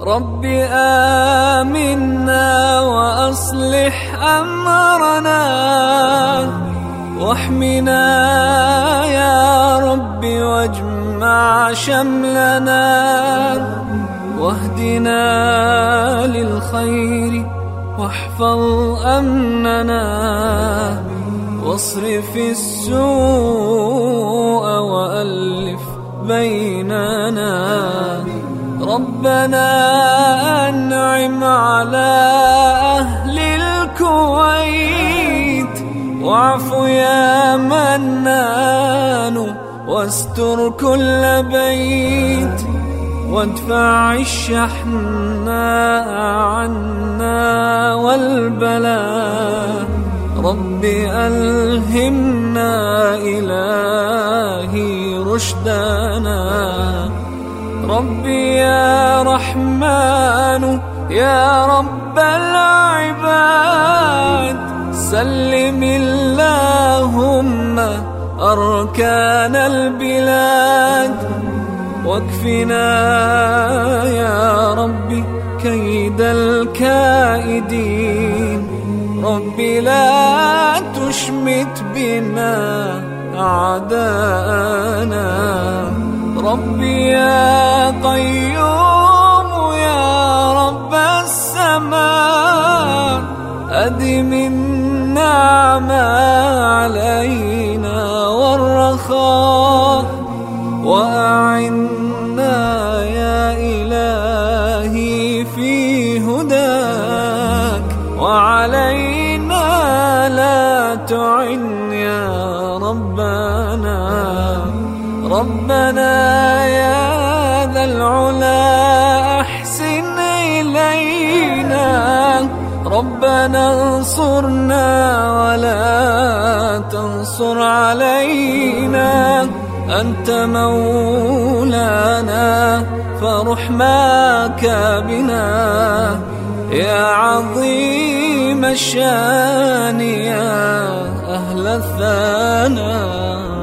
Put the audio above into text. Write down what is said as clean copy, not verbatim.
رب آمنا وأصلح أمرنا واحمنا يا رب واجمع شملنا واهدنا للخير واحفظ أمننا واصرف السوء وألف بيننا ربنا أنعم على أهل الكويت واعف يا منان واستر كل بيت وادفع الشحن عنا والبلاء رب ألهمنا إلهي رشدنا ربي يا رحمن يا رب العباد سلم اللهم أركان البلاد واكفنا يا ربي كيد الكائدين ربي لا تشمت بنا أعداءنا ربي يا قيوم يا رب السماء أدم النعمة علينا والرخاء وأعنا يا إلهي في هداك وعلينا لا تعن يا ربنا ربنا يا ذا العلا أحسن إلينا ربنا انصرنا ولا تنصر علينا أنت مولانا فرحماك بنا يا عظيم الشان يا أهل الثناء